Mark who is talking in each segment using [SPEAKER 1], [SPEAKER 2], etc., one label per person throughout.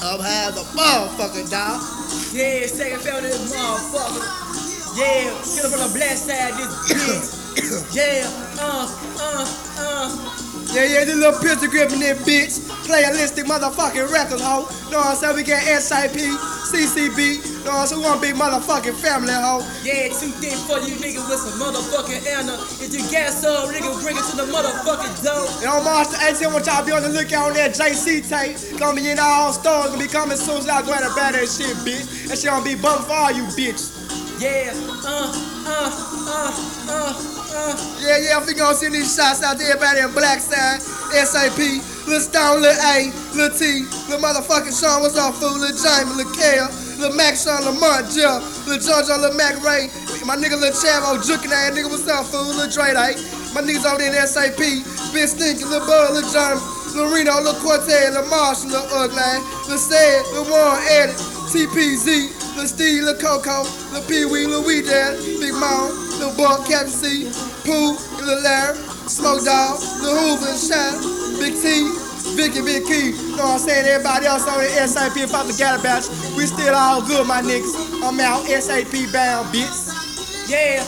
[SPEAKER 1] I'm high as a motherfucker, dog.
[SPEAKER 2] Yeah, second family this motherfucker. Yeah, get up on the black side, this bitch. Yeah,
[SPEAKER 1] Yeah, this little pistol grip in this bitch. Playalistic motherfucking record, ho. Know what I'm saying? We got SIP, CCB. Know what I'm saying? We want big motherfucking family, ho.
[SPEAKER 2] Yeah, too thick for you niggas with some motherfucking Anna. If you got some, nigga, bring it to the motherfucking door.
[SPEAKER 1] And on March the 18th, I want y'all to be on the lookout on that JC tape. Gonna be in all stores, gonna be coming soon, so y'all go ahead and buy that shit, bitch. That shit gonna be bumped for all you bitches.
[SPEAKER 2] Yeah,
[SPEAKER 1] Yeah, we gonna send these shots out to everybody in Black Side, SAP, Lil Stone, Lil A, Lil T, Lil motherfucking Sean, what's up, fool? Lil Jamie, Lil Kale, Lil Max, Sean, Lamont, Jeff, Lil John, Lil Mac Ray, my nigga Lil Chavo, jukin' ass nigga, what's up, fool? Lil Dre, my niggas over there in SAP, Big Stinky, Lil Bud, Lil John, Lil Reno, Lil Cortez, Lil Marshall, Lil Ugly, Lil Sad, Lil Warren, Eddie, TPZ, Lil Steve, Lil Coco, Lil Pee Wee, Lil Wee Dad, Big Mom, Lil Buck, Captain C, Pooh, Lil Larry, Smoke Dog, Lil Hoover and Shine, Big T, Vicky, Big Key. Know what I'm saying? Everybody else on the SAP about to get about you. We still all good, my niggas. I'm out, SAP bound, bitch.
[SPEAKER 2] yeah,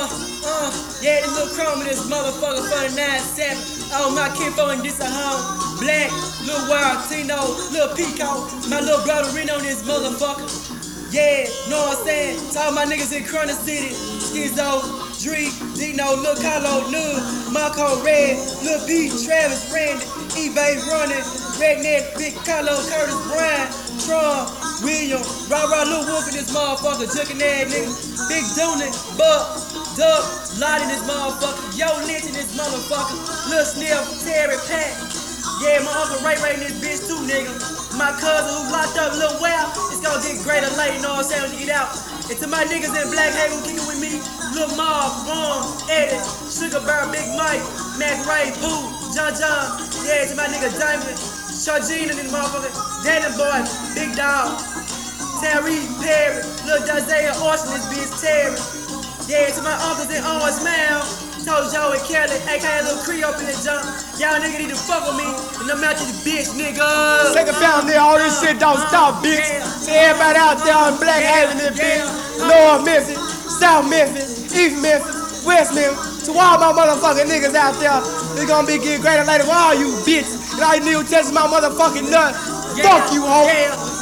[SPEAKER 2] yeah, this little chrome in this motherfucker for the 9-7. All my kinfolk in this a home. Black, Lil Wild, Tino, Lil Pico, my little brother Reno in this motherfucker. Yeah, know what I'm saying? To all my niggas in Corner City, Schizo, Dree, Dino, Lil Carlo, Lil, Marco Red, Lil P, Travis, Randy, eBay running, Redneck, Big Carlo, Curtis, Brian, Tron, William, Lil Wolf in this motherfucker, jukin' ass nigga, Big Doonin, Buck, Duck, Lot in this motherfucker, Yo Lynch in this motherfucker, Lil Sniff, Terry, Pat. Yeah, my Uncle Ray in this bitch too, nigga. My cousin who locked up Lil Wow, it's gonna get greater late, you know what I'm saying, when you get out. And to my niggas in Black Haven kicking with me, Lil Mob, Ron, Eddie, Sugar Bear, Big Mike, Mac Ray, Boo, John. Yeah, to my nigga Diamond, Chargene in this motherfucker, Danny Boy, Big Dog, Terry, Perry, Lil Dazea, Orson, this bitch, Terry. Yeah, to my uncles in Orange Mound, told Joe and Kelly, aka Lil Cree up in the jump. Y'all nigga need to fuck with me, and I'm out to the bitch, nigga.
[SPEAKER 1] Second family, all this shit don't stop, bitch. To everybody out there in Black Haven, this bitch. Lower Memphis, South Memphis, East Memphis, West Memphis. To all my motherfucking niggas out there, it's gonna be getting greater later for all you bitches. And all you niggas touching my motherfucking nut. Fuck you, hoe.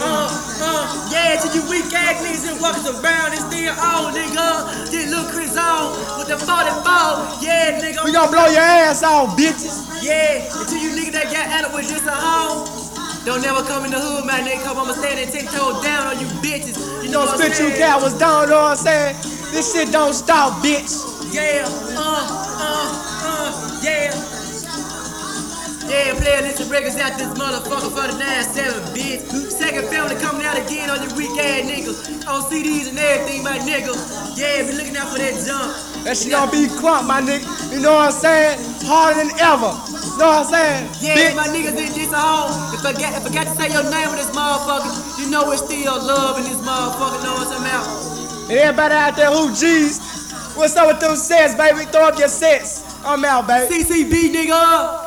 [SPEAKER 2] Yeah, to you weak ass niggas that walking around and still on, nigga. This Lil Chris on with the 44. Yeah, nigga.
[SPEAKER 1] We gonna blow your ass off, bitches.
[SPEAKER 2] Yeah, and to you niggas that got out with this a home. Don't never come in the hood, man, nigga. Come I'ma stand and 10 toes down on you bitches. You know what I'm
[SPEAKER 1] Spit you
[SPEAKER 2] saying?
[SPEAKER 1] cowards down, know what I'm saying? This shit don't stop, bitch.
[SPEAKER 2] Yeah, yeah. Yeah, player, listen records out this motherfucker for the 9-7, bitch. Second family coming out again on you weak ass niggas. On CDs and everything, my nigga. Yeah, be looking out for that jump.
[SPEAKER 1] That shit gonna be crunk, my nigga. You know what I'm saying? Harder than ever. Know what I'm saying?
[SPEAKER 2] Yeah,
[SPEAKER 1] bitch.
[SPEAKER 2] my niggas in this home. If I got to say your name with this motherfucker, you know it's still love in this motherfucker. Know what I'm about?
[SPEAKER 1] And everybody out there who G's, what's up with them sets, baby? Throw up your sets. I'm out, baby.
[SPEAKER 2] CCB, nigga.